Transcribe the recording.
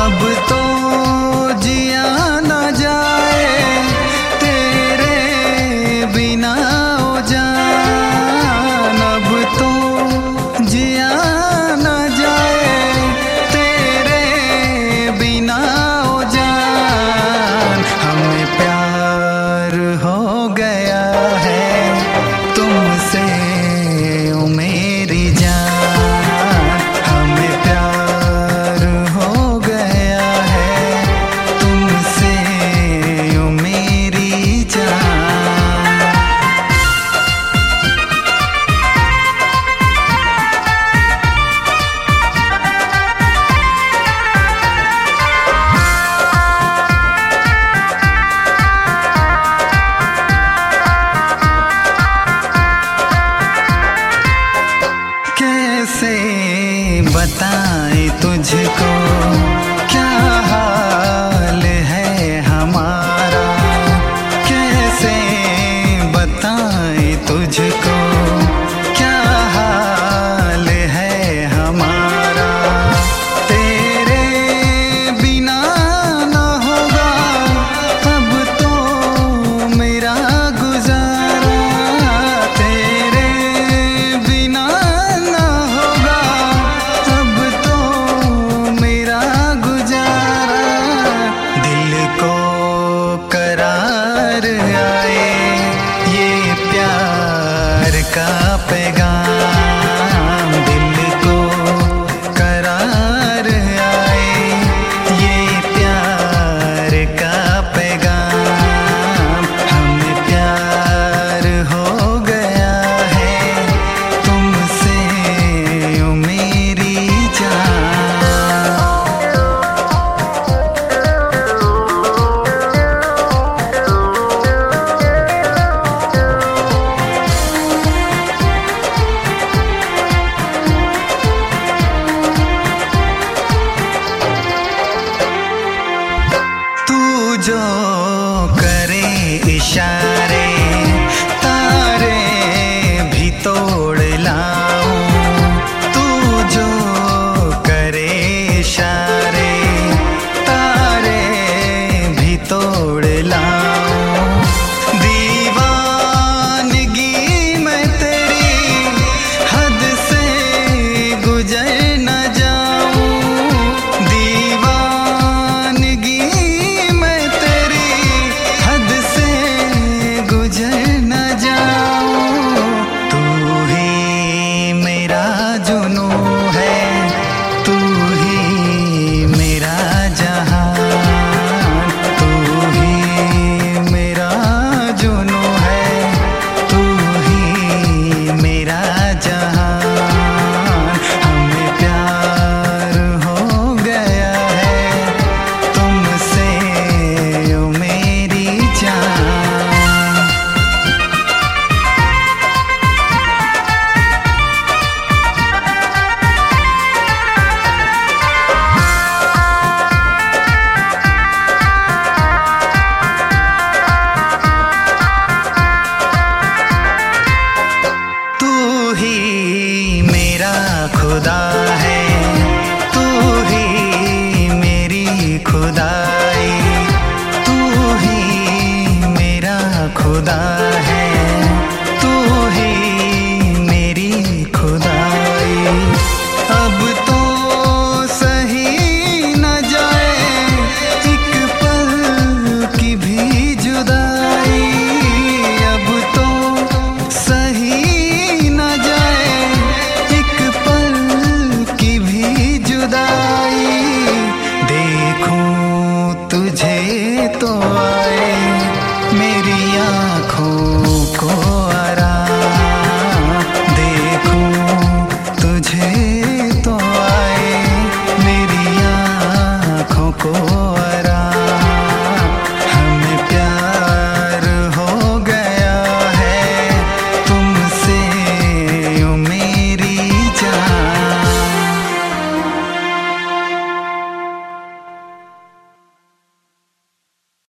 अब तो जिया न जाए तेरे बिना ओ जान, अब तो जिया न जाए तेरे बिना ओ जान। हमें प्यार हो गया है तुमसे ओ मेरी जान, हमें प्यार हो गया है तुमसे ओ मेरी जान। कैसे बताएं तुझको क्या हाल है हमारा, कैसे बताएं तुझको क्या हाल है हमारा। तेरे बिना न होगा अब तो मेरा गुजारा, तेरे बिना न होगा अब तो मेरा गुजारा। दिल को करार आए ये प्यार का पैगाम, दिल को करार आए ये प्यार का पैगाम। हमें प्यार हो गया है तुमसे ओ मेरी जान। तू जो करे इशारे तारे भी तोड़ लाऊं, तू जो करे इशारे तारे भी तोड़ लाऊं। दीवानगी मैं तेरी हद से गुजर न जाऊं, दीवानगी मैं तेरी हद से गुजर न जाऊं। तू ही मेरा जुनू है, तू ही मेरा जहान, तू ही मेरा जुनू है, तू ही मेरा जहान। हमें प्यार हो गया है तुमसे ओ मेरी जान। तू ही मेरा खुदा है, तू ही मेरी खुदाई, तू ही मेरा खुदा है, तू ही मेरी खुदाई। अब तो सही न जाए एक पल की भी जुदाई, अब तो सही न जाए एक पल की भी जुदाई। देखूं तुझे तो आए मेरी आँखों को